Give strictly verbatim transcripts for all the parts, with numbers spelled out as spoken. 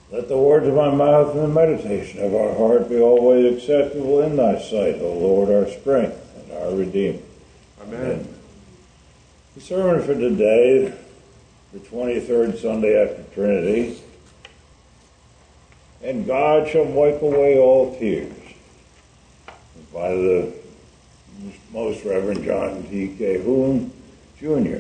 Let the words of my mouth and the meditation of our heart be always acceptable in thy sight, O Lord, our strength and our Redeemer. Amen. Amen. The sermon for today, the twenty-third Sunday after Trinity, and God shall wipe away all tears, by the Most Reverend John T. Calhoun, Junior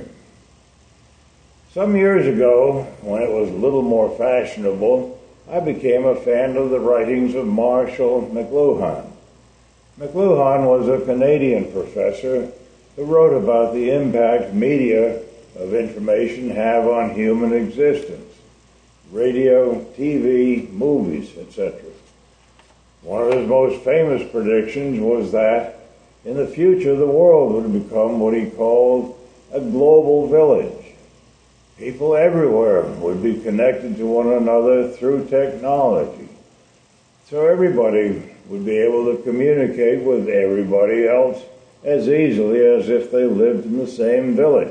Some years ago, when it was a little more fashionable, I became a fan of the writings of Marshall McLuhan. McLuhan was a Canadian professor who wrote about the impact media of information have on human existence, radio, T V, movies, et cetera. One of his most famous predictions was that in the future the world would become what he called a global village. People everywhere would be connected to one another through technology. So everybody would be able to communicate with everybody else as easily as if they lived in the same village.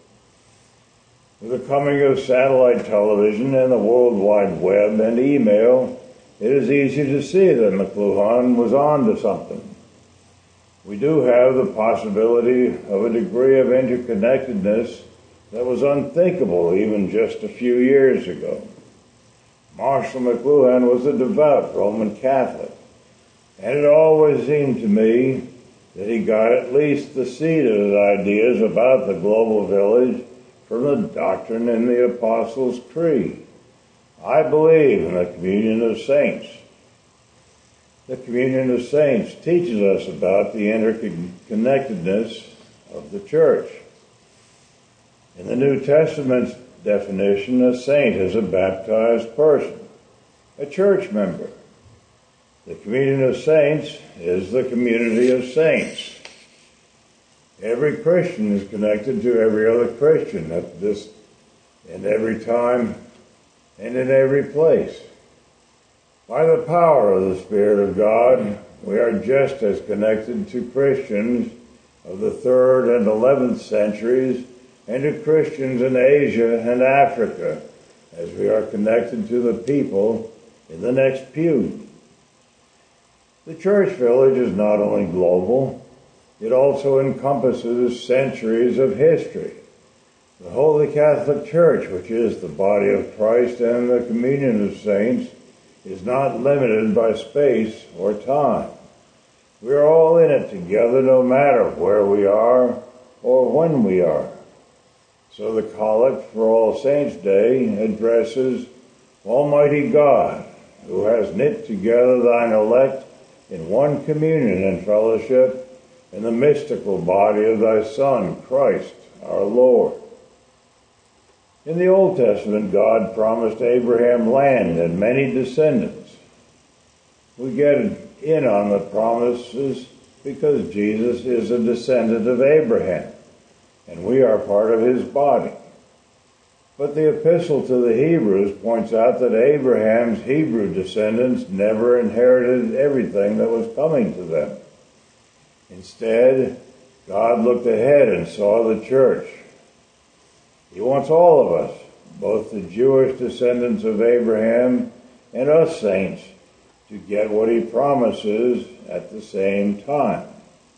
With the coming of satellite television and the World Wide Web and email, it is easy to see that McLuhan was on to something. We do have the possibility of a degree of interconnectedness that was unthinkable even just a few years ago. Marshall McLuhan was a devout Roman Catholic, and it always seemed to me that he got at least the seed of his ideas about the global village from the doctrine in the Apostles' Creed. I believe in the communion of saints. The communion of saints teaches us about the interconnectedness of the church. In the New Testament's definition, a saint is a baptized person, a church member. The communion of saints is the community of saints. Every Christian is connected to every other Christian at this, in every time and in every place. By the power of the Spirit of God, we are just as connected to Christians of the third and eleventh centuries and to Christians in Asia and Africa as we are connected to the people in the next pew. The church village is not only global, it also encompasses centuries of history. The Holy Catholic Church, which is the body of Christ and the communion of saints, is not limited by space or time. We are all in it together no matter where we are or when we are. So the Collect for All Saints' Day addresses Almighty God, who has knit together thine elect in one communion and fellowship in the mystical body of thy Son, Christ, our Lord. In the Old Testament, God promised Abraham land and many descendants. We get in on the promises because Jesus is a descendant of Abraham, and we are part of his body. But the epistle to the Hebrews points out that Abraham's Hebrew descendants never inherited everything that was coming to them. Instead, God looked ahead and saw the church. He wants all of us, both the Jewish descendants of Abraham and us saints, to get what he promises at the same time.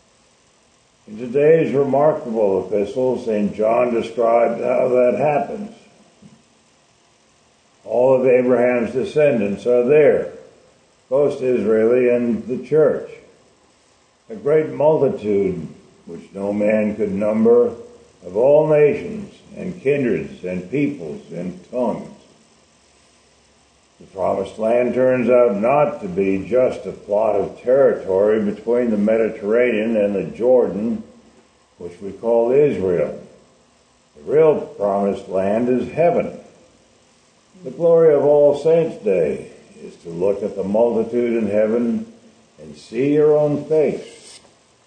In today's remarkable epistle, Saint John describes how that happens. All of Abraham's descendants are there, both Israeli and the church. A great multitude, which no man could number, of all nations and kindreds and peoples and tongues. The promised land turns out not to be just a plot of territory between the Mediterranean and the Jordan, which we call Israel. The real promised land is heaven. The glory of All Saints' Day is to look at the multitude in heaven and see your own face.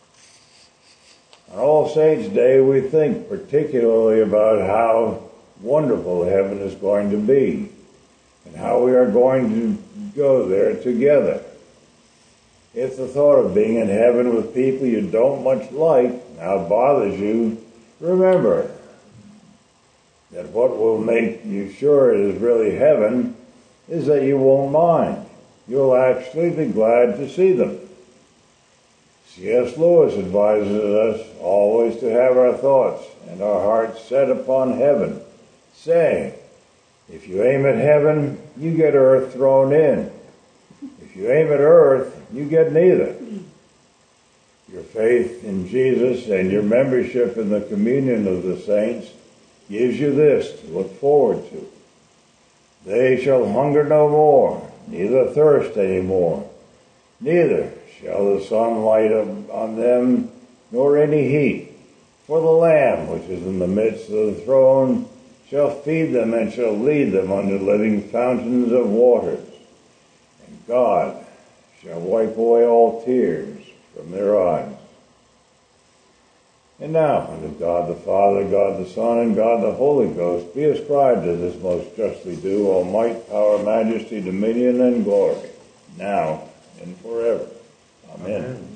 On All Saints' Day, we think particularly about how wonderful heaven is going to be and how we are going to go there together. If the thought of being in heaven with people you don't much like now bothers you, remember that what will make you sure it is really heaven is that you won't mind. You'll actually be glad to see them. C S Lewis advises us always to have our thoughts and our hearts set upon heaven, saying, if you aim at heaven, you get earth thrown in. If you aim at earth, you get neither. Your faith in Jesus and your membership in the communion of the saints gives you this to look forward to. They shall hunger no more, neither thirst any more. Neither shall the sun light on them, nor any heat. For the Lamb, which is in the midst of the throne, shall feed them and shall lead them unto living fountains of waters. And God shall wipe away all tears from their eyes. And now, unto God the Father, God the Son, and God the Holy Ghost, be ascribed as is most justly due all might, power, majesty, dominion, and glory, now and forever. Amen. Amen.